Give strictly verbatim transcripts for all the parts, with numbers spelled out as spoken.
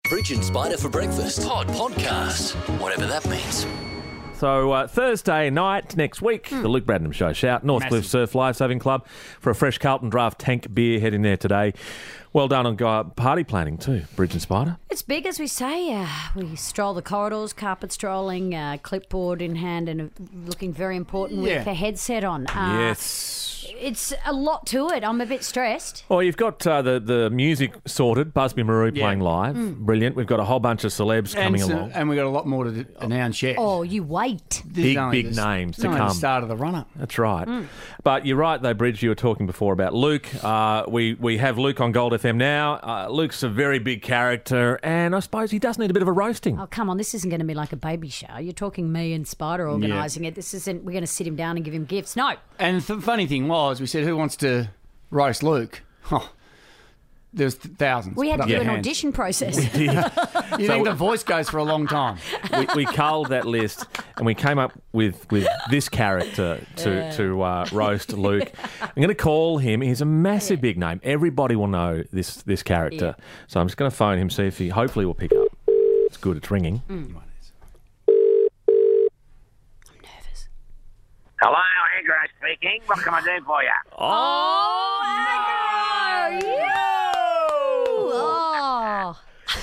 Bridge and Spider for breakfast. Pod podcast. Whatever that means. So uh, Thursday night next week, Hmm. the Luke Bradnam Show. Shout Northcliffe Surf Lifesaving Club for a fresh Carlton Draft tank beer heading there today. Well done on uh, party planning too, Bridge and Spider. It's big, as we say. Uh, we stroll the corridors, carpet strolling, uh, clipboard in hand, and uh, looking very important Yeah. with the headset on. Uh, Yes. It's a lot to it. I'm a bit stressed. Well, you've got uh, the, the music sorted, Busby Marie Yeah. playing live. Hmm. Brilliant. We've got a whole bunch of celebs coming and, so- along. and we've got a lot more to d- announce yet. Oh, you wait. This is Big, only big the- names it's to only the come. start of the run-up. That's right. Hmm. But you're right, though, Bridge. You were talking before about Luke. Uh, we, we have Luke on Gold F M now. Uh, Luke's a very big character, and I suppose he does need a bit of a roasting. Oh, come on. This isn't going to be like a baby shower. You're talking me and Spider organising it. This isn't, we're going to sit him down and give him gifts. No. And the funny thing was, we said, who wants to roast Luke? Oh, there's th- thousands. We had Put to up do your an hands. audition process. You think the voice goes for a long time? we, we culled that list and we came up with, with this character to, to uh, roast Luke. I'm going to call him. He's a massive big name. Everybody will know this this character. So I'm just going to phone him, see if he hopefully will pick up. It's good. It's ringing. nervous. Hello, Andrew speaking. What can I do for you? Oh, Agro! Oh.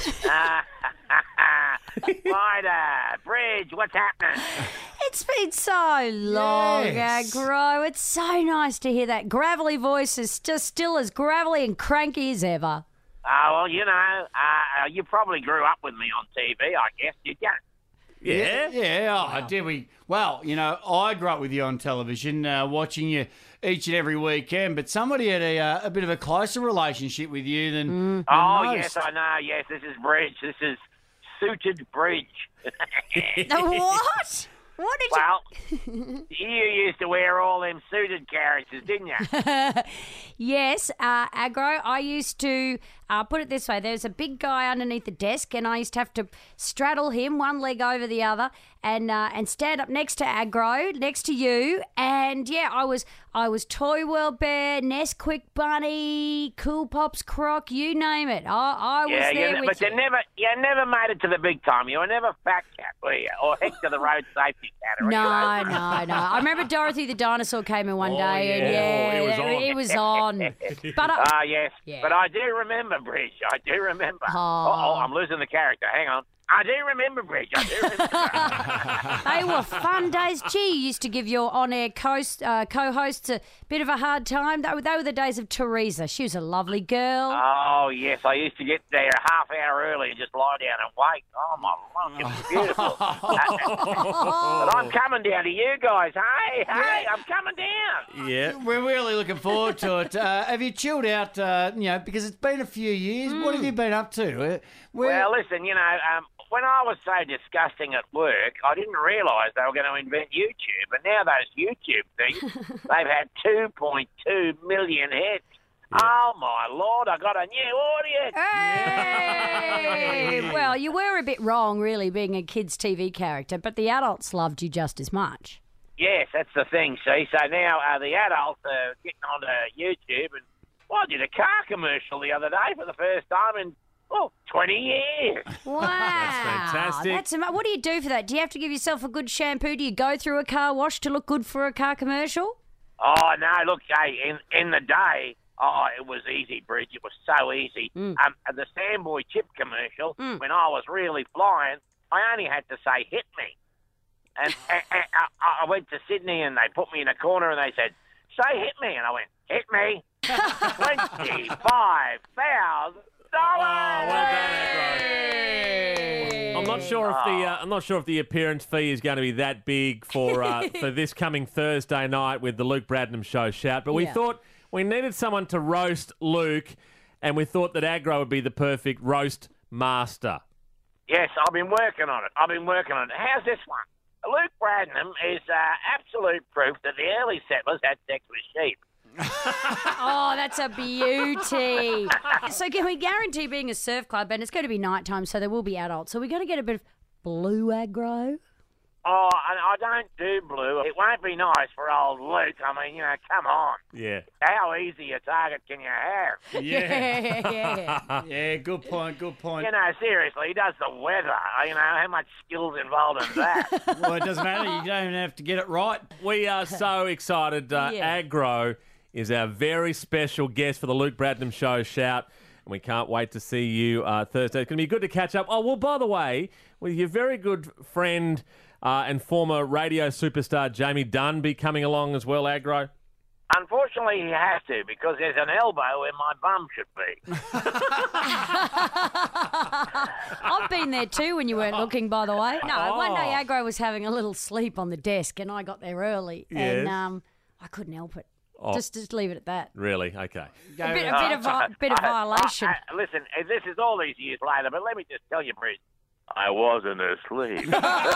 Spider, Bridge, what's happening? It's been so long, Yes. Agro. It's so nice to hear that gravelly voice is just still as gravelly and cranky as ever. Oh, well, you know, uh, you probably grew up with me on T V, I guess, did you? Yeah, yeah. Oh, did we? Well, you know, I grew up with you on television, uh, watching you each and every weekend. But somebody had a, uh, a bit of a closer relationship with you than, than Oh, most. yes, I know. Yes, this is Bridge. This is Suited Bridge. What? What did Well, you used to wear all them suited characters, didn't you? you... Yes, uh, Agro, I used to... Uh, put it this way, there's a big guy underneath the desk and I used to have to straddle him, one leg over the other, and uh, and stand up next to Agro, next to you. And, yeah, I was I was Toy World Bear, Nesquik Bunny, Cool Pops Croc, you name it. I, I was Yeah, there you, with but you. you never, you never made it to the big time. You were never Fat Cat, were you? Or Hector the Road Safety Cat. Or No, no, no. I remember Dorothy the dinosaur came in one Oh, day, and yeah. yeah, Oh, it was on. It was on. But uh, Ah, yes. Yeah. But I do remember, Bridge. I do remember. Oh. Oh, I'm losing the character. Hang on. I do remember, Bridge. I do remember. they were fun days. Gee, you used to give your on-air coast, uh, co-hosts a bit of a hard time. They were, they were the days of Teresa. She was a lovely girl. Oh, yes. I used to get there a half hour early and just lie down and wait. Oh, my Lord. It was beautiful. But I'm coming down to you guys. Hey, hey, I'm coming down. Yeah. We're really looking forward to it. Uh, have you chilled out, uh, you know, because it's been a few years. What have you been up to? Uh, where- Well, listen, you know, um, when I was so disgusting at work, I didn't realise they were going to invent YouTube. And now those YouTube things, they've had two point two million hits. Oh, my Lord, I got a new audience. Hey! Well, you were a bit wrong, really, being a kids' T V character, but the adults loved you just as much. Yes, that's the thing, see. So now uh, the adults are getting onto YouTube. And well, I did a car commercial the other day for the first time in, oh, twenty years. Wow. That's fantastic. That's ama- what do you do for that? Do you have to give yourself a good shampoo? Do you go through a car wash to look good for a car commercial? Oh, no, look, hey, in, in the day, oh, it was easy, Bridge. It was so easy. Mm. Um, the Sandboy chip commercial, when I was really flying, I only had to say, hit me. And, and, and I, I went to Sydney and they put me in a corner and they said, say hit me. And I went, hit me. twenty-five thousand dollars. I'm not sure if the uh, I'm not sure if the appearance fee is going to be that big for uh, for this coming Thursday night with the Luke Bradnam Show shout. But we Yeah. thought we needed someone to roast Luke, and we thought that Agro would be the perfect roast master. Yes, I've been working on it. I've been working on it. How's this one? Luke Bradnam is uh, absolute proof that the early settlers had sex with sheep. Oh, that's a beauty. So can we guarantee being a surf club, and it's going to be nighttime, so there will be adults, so we're going to get a bit of blue aggro? Oh, and I don't do blue. It won't be nice for old Luke. I mean, you know, come on. Yeah. How easy a target can you have? Yeah. yeah. Yeah, good point, good point. You know, seriously, he does the weather. You know, how much skill's involved in that? Well, it doesn't matter. You don't even have to get it right. We are so excited. Uh, Yeah. Agro is our very special guest for the Luke Bradnam Show Shout. And we can't wait to see you uh, Thursday. It's going to be good to catch up. Oh, well, by the way, with your very good friend uh, and former radio superstar Jamie Dunn be coming along as well, Agro? Unfortunately, he has to because there's an elbow where my bum should be. I've been there too when you weren't looking, by the way. No, one day Agro was having a little sleep on the desk and I got there early and Yes. um, I couldn't help it. Oh. Just, just leave it at that. Really? Okay. A bit, a bit of vi- bit of violation. I- I- listen, uh, this is all these years later, but let me just tell you, Bruce, I wasn't asleep.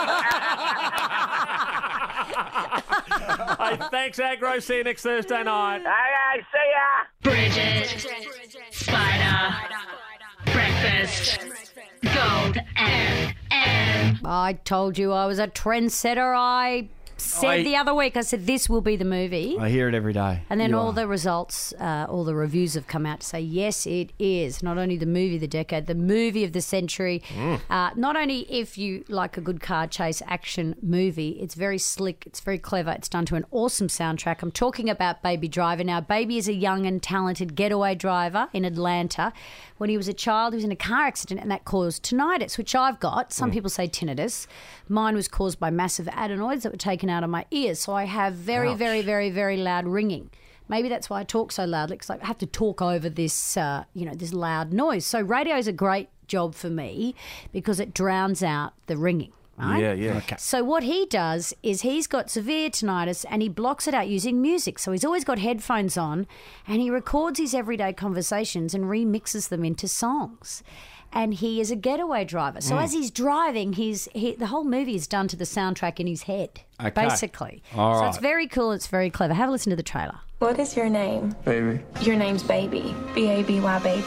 Hey, thanks, Agro. See you next Thursday night. Hey, hey, see ya! Bridget, Spider, Breakfast, Gold F M. I told you I was a trendsetter. I said I- the other week, I said this will be the movie. I hear it every day. And then You all are. the results, uh, all the reviews have come out to say, yes, it is. Not only the movie of the decade, the movie of the century. Uh, not only if you like a good car chase action movie, it's very slick, it's very clever, it's done to an awesome soundtrack. I'm talking about Baby Driver. Now, Baby is a young and talented getaway driver in Atlanta. When he was a child, he was in a car accident and that caused tinnitus, which I've got. Some people say tinnitus. Mine was caused by massive adenoids that were taken out of my ears. So I have very, very, very, very loud ringing. Maybe that's why I talk so loudly, because I have to talk over this, uh, you know, this loud noise. So radio is a great job for me because it drowns out the ringing. Right? Yeah, yeah. Okay. So what he does is he's got severe tinnitus and he blocks it out using music. So he's always got headphones on and he records his everyday conversations and remixes them into songs. And he is a getaway driver. So as he's driving, he's he, the whole movie is done to the soundtrack in his head, Okay. basically. All so right. it's very cool. It's very clever. Have a listen to the trailer. What is your name? Baby. Your name's Baby. B A B Y Baby.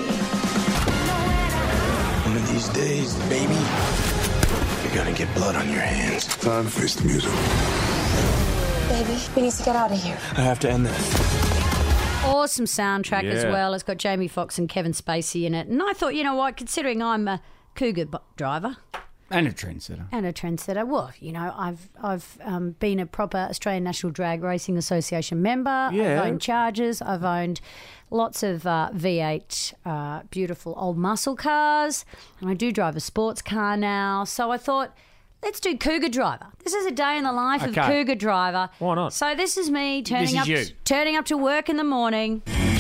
One of these days, baby, you're gonna get blood on your hands. Time to face the music. Baby, we need to get out of here. I have to end this. Awesome soundtrack as Yeah. well. It's got Jamie Foxx and Kevin Spacey in it. And I thought, you know what, considering I'm a cougar b- driver And a trendsetter. and a trendsetter, well, you know, I've I've um, been a proper Australian National Drag Racing Association member. Yeah. I've owned Chargers. I've owned lots of uh, V eight uh, beautiful old muscle cars. And I do drive a sports car now. So I thought, let's do Cougar Driver. This is a day in the life of Okay. Cougar Driver. Why not? So this is me turning is up you. turning up to work in the morning.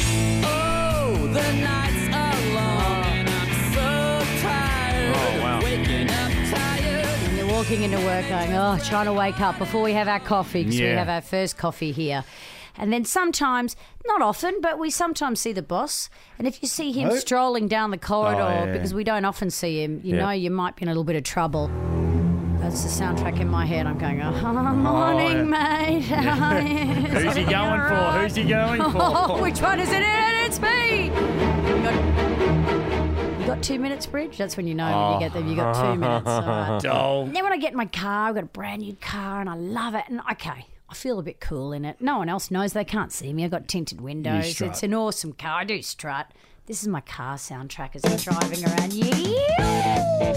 Oh, wow. And you're walking into work going, oh, trying to wake up before we have our coffee, because we Yeah. have our first coffee here. And then sometimes, not often, but we sometimes see the boss. And if you see him Who? strolling down the corridor, Oh, yeah. because we don't often see him, you Yeah. know you might be in a little bit of trouble. That's the soundtrack in my head. I'm going, oh, morning, mate. Who's he going for? Who's he going Oh, for? which one is it? And it's me. You got, you got two minutes, Bridge? That's when you know when you get them. You got two minutes. All right. Doll. And then when I get in my car, I've got a brand new car and I love it. And okay, I feel a bit cool in it. No one else knows. They can't see me. I've got tinted windows. strut. It's an awesome car. I do strut. This is my car soundtrack as I'm driving around. Yeah.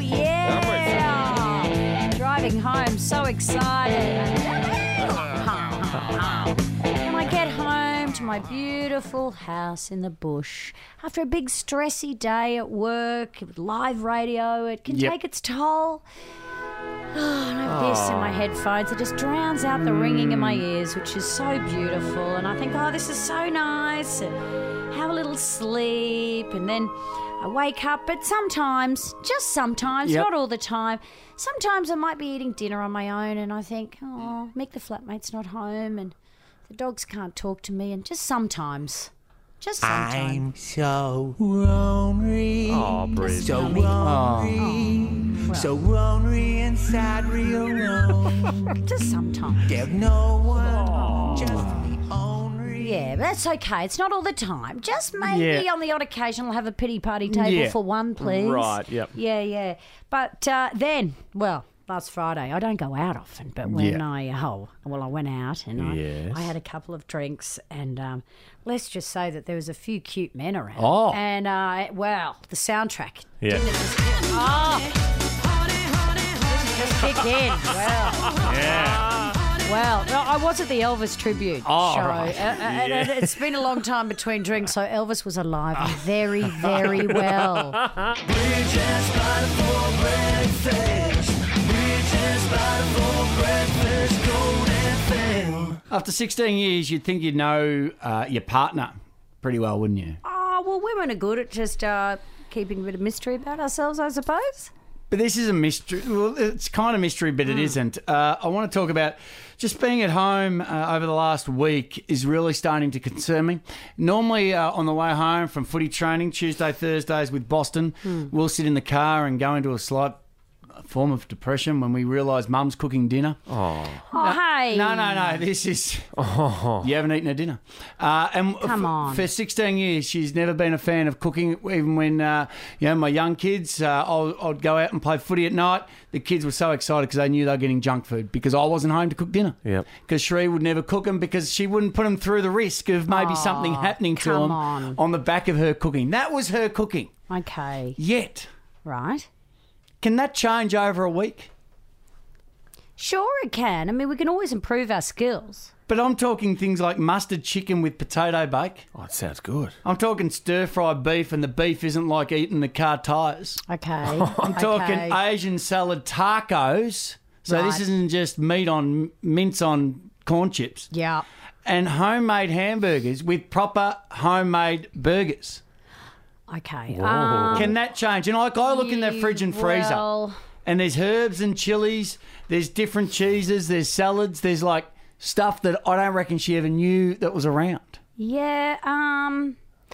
Yeah. Driving home, so excited. And I get home to my beautiful house in the bush. After a big stressy day at work with live radio, it can Yep. take its toll. Oh, and I have this in my headphones. It just drowns out the ringing in my ears, which is so beautiful. And I think, oh, this is so nice. And have a little sleep. And then I wake up. But sometimes, just sometimes, Yep. not all the time, sometimes I might be eating dinner on my own and I think, oh, Mick the flatmate's not home and the dogs can't talk to me. And just sometimes, just sometimes. so lonely. Oh, Bridge. So Mummy. lonely. So lonely inside real alone. Just sometimes. There's no one, just me only. Yeah, but that's okay. It's not all the time. Just maybe Yeah. on the odd occasion I'll have a pity party table Yeah. for one, please. Right, yep. Yeah, yeah. But uh, then, well, last Friday. I don't go out often, but when Yeah. I oh well, I went out and Yes. I, I had a couple of drinks, and um, let's just say that there was a few cute men around. Oh. and uh, well, the soundtrack Yeah. just kicked in. Well, Yeah. well, no, I was at the Elvis tribute Oh, show, right. uh, uh, and it- it's been a long time between drinks, so Elvis was alive and very, very well. After sixteen years, you'd think you'd know uh, your partner pretty well, wouldn't you? Oh, well, women are good at just uh, keeping a bit of mystery about ourselves, I suppose. But this is a mystery. Well, it's kind of mystery, but it isn't. Uh, I want to talk about just being at home uh, over the last week is really starting to concern me. Normally, uh, on the way home from footy training, Tuesday, Thursdays with Boston, we'll sit in the car and go into a slight form of depression when we realise Mum's cooking dinner. Oh, hey. No, no, no. This is you haven't eaten a dinner. Uh, and Come f- on. For sixteen years, she's never been a fan of cooking. Even when uh, you know my young kids, uh, I'll, I'd go out and play footy at night. The kids were so excited because they knew they were getting junk food because I wasn't home to cook dinner. Yep. Because Sheree would never cook them because she wouldn't put them through the risk of maybe something happening to come them on. on the back of her cooking. That was her cooking. Okay, Yet, right. can that change over a week? Sure it can. I mean, we can always improve our skills. But I'm talking things like mustard chicken with potato bake. Oh, it sounds good. I'm talking stir-fried beef and the beef isn't like eating the car tyres. Okay. I'm talking Asian salad tacos. So Right. this isn't just meat on mince on corn chips. Yeah. And homemade hamburgers with proper homemade burgers. Okay. Um, Can that change? And like I look in the fridge and freezer well, and there's herbs and chilies, there's different cheeses, there's salads, there's like stuff that I don't reckon she ever knew that was around. yeah. Um.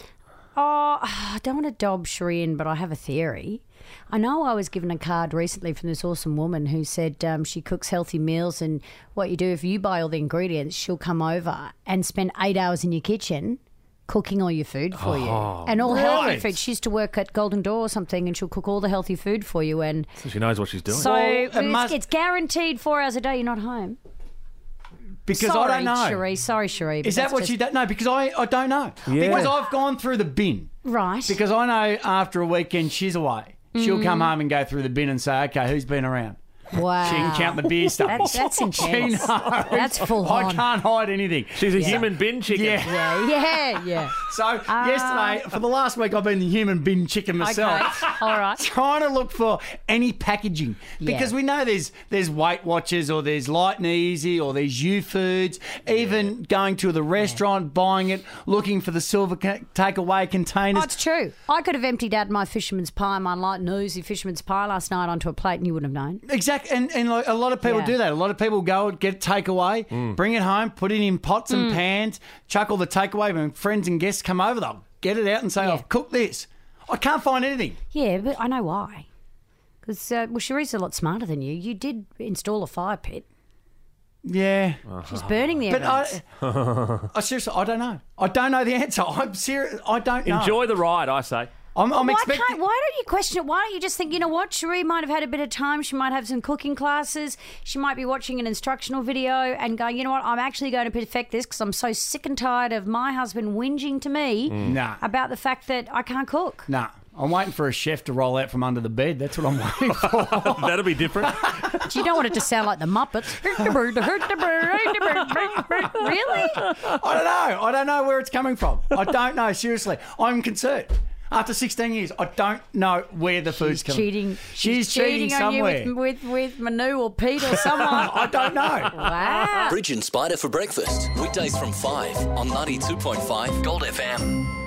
Oh, I don't want to dob Sheree in, but I have a theory. I know I was given a card recently from this awesome woman who said um, she cooks healthy meals, and what you do if you buy all the ingredients, she'll come over and spend eight hours in your kitchen cooking all your food for you, and all healthy Right. food. She used to work at Golden Door or something, and she'll cook all the healthy food for you. And So she knows what she's doing. so Well, it it's, must- it's guaranteed four hours a day you're not home. Because Sorry, I don't know. Sheree. Sorry, Sheree. but Is that that's what just- she does? No, because I, I don't know. Yeah. Because I've gone through the bin. Right. Because I know after a weekend she's away. She'll come home and go through the bin and say, okay, who's been around? wow. She can count the beer stuff. That's, that's She intense. knows. That's full I on. can't hide anything. She's a human bin chicken. Yeah. Yeah, yeah, yeah. So yesterday, for the last week, I've been the human bin chicken myself. Okay. All right. Trying to look for any packaging because Yeah. we know there's there's Weight Watchers or there's Light and Easy or there's U Foods. Even going to the restaurant, buying it, looking for the silver ca- takeaway containers. Oh, it's true. I could have emptied out my fisherman's pie, my light and oozy fisherman's pie last night onto a plate, and you wouldn't have known. Exactly, and and like, a lot of people Yeah. do that. A lot of people go and get takeaway, bring it home, put it in pots Mm. and pans, chuck all the takeaway. When friends and guests come over, they'll get it out and say, Yeah. "I've cooked this." I can't find anything. Yeah, but I know why. Because, uh, well, Sheree's a lot smarter than you. You did install a fire pit. Yeah, She's burning the but evidence. I, I seriously, I don't know. I don't know the answer. I'm serious. I don't know. Enjoy the ride, I say. I'm, I'm why, expecting. can't, why don't you question it? Why don't you just think, you know what, Sheree might have had a bit of time. She might have some cooking classes. She might be watching an instructional video and going, you know what, I'm actually going to perfect this because I'm so sick and tired of my husband whinging to me Nah. about the fact that I can't cook. Nah, I'm waiting for a chef to roll out from under the bed. That's what I'm waiting for. That'll be different. You don't want it to sound like the Muppets. Really? I don't know. I don't know where it's coming from. I don't know. Seriously, I'm concerned. After sixteen years, I don't know where the food's coming. Cheating. She's, cheating, on somewhere. you with, with, with Manu or Pete or someone. I don't know. Wow. Bridge and Spider for breakfast. Weekdays from five on ninety-two point five Gold F M.